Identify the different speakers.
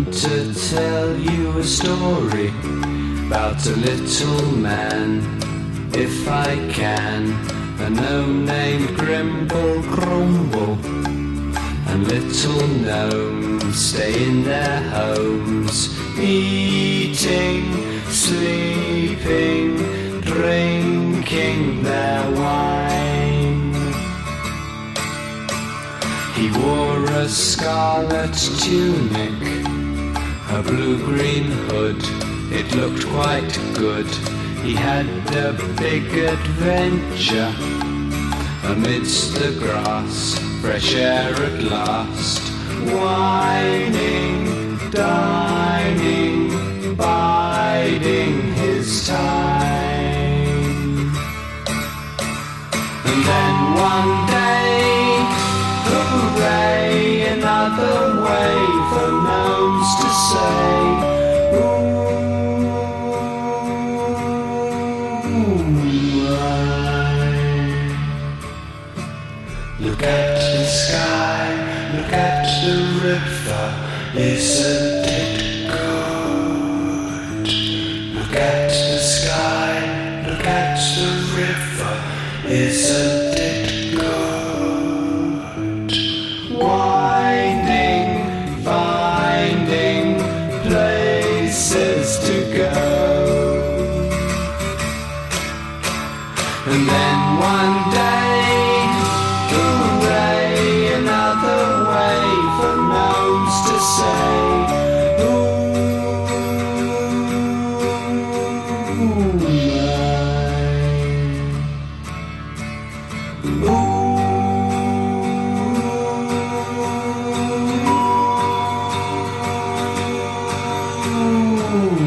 Speaker 1: to tell you a story about a little man, if I can. A gnome named Grimble Grumble, and little gnomes stay in their homes, eating, sleeping, drinking their wine. He wore a scarlet tunic, a blue-green hood, it looked quite good. He had a big adventure amidst the grass, fresh air at last, whining, dining, biding his time. And then one day, hooray, another way for gnomes to say, look at the sky, look at the river, isn't it good? Look at the sky, look at the river, isn't it good? Winding, finding places to go. And then one day, hooray, another way for gnomes to say, ooh,